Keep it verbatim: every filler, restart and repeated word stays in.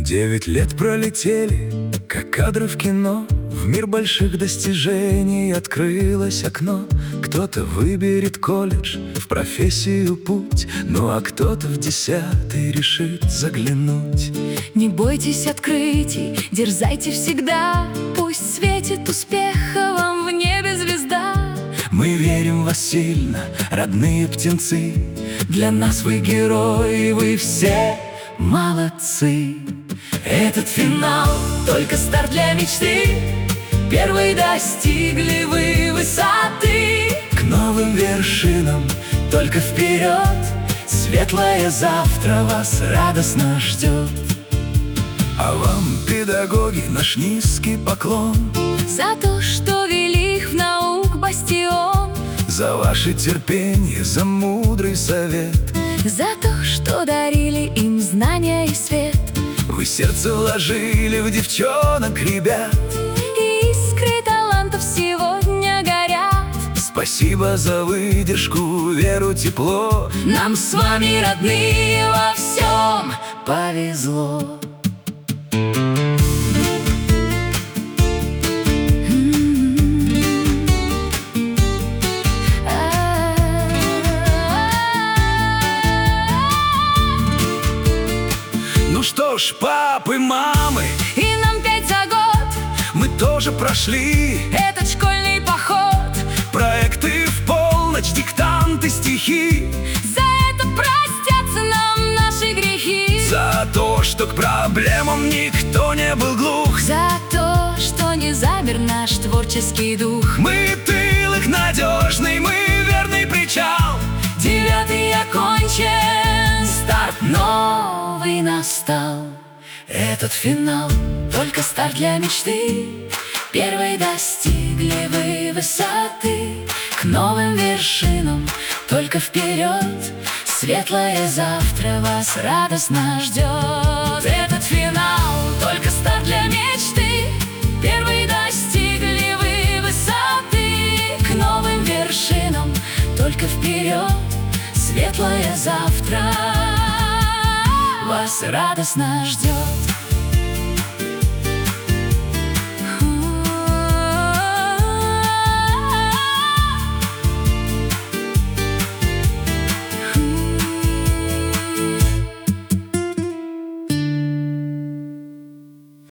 Девять лет пролетели, как кадры в кино. В мир больших достижений открылось окно. Кто-то выберет колледж, в профессию путь, ну а кто-то в десятый решит заглянуть. Не бойтесь открытий, дерзайте всегда. Пусть светит успеха вам в небе звезда. Мы верим в вас сильно, родные птенцы. Для нас вы герои, вы все молодцы. Этот финал — только старт для мечты. Первой достигли вы высоты. К новым вершинам только вперед. Светлое завтра вас радостно ждет. А вам, педагоги, наш низкий поклон За то, что вели их в наук бастион. За ваше терпение, за мудрый совет. За то, что дарили им знания и свет. Вы сердце вложили в девчонок, ребят. И искры талантов сегодня горят. Спасибо за выдержку, веру, тепло. Нам с вами, родные, во всем повезло. Ну что ж, папы, мамы, И нам пять за год мы тоже прошли этот школьный поход. проекты в полночь, диктанты, стихи. За это простятся нам наши грехи. За то, что к проблемам никто не был глух. За то, что не замер наш творческий дух. Мы тыл их надежный, мы верный причал. Девятый окончен, старт новый настал. Этот финал — только старт для мечты. Первой достигли вы высоты. К новым вершинам только вперед. Светлое завтра вас радостно ждет. Этот финал — только старт для мечты. Первой достигли вы высоты. К новым вершинам только вперед. Светлое завтра вас радостно ждет.